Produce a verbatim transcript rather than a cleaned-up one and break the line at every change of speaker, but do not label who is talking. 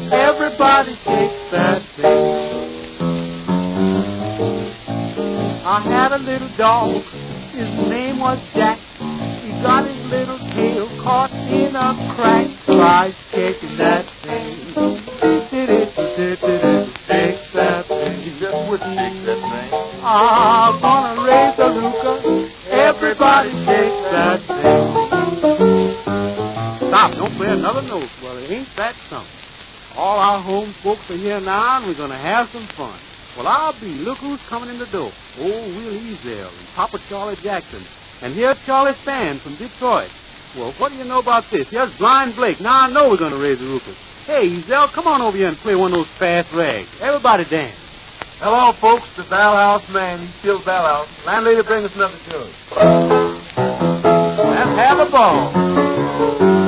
Everybody shake that thing. I had a little dog, his name was Jack. He got his little tail caught in a crack. Try shaking that thing. Shake that thing.
You just wouldn't shake that thing.
I'm gonna raise a rooka. Everybody shake that thing. Stop, don't play another note. Well, it ain't that something. All our home folks are here now, and we're going to have some fun. Well, I'll be. Look who's coming in the door. Old Will Ezel and Papa Charlie Jackson. And here's Charlie Stan from Detroit. Well, what do you know about this? Here's Blind Blake. Now I know we're going to raise the roofers. Hey, Ezel, come on over here and play one of those fast rags. Everybody dance.
Hello, folks. The Bell House man. He's still Bell House. Landlady, bring us another jug.
Let's have a ball.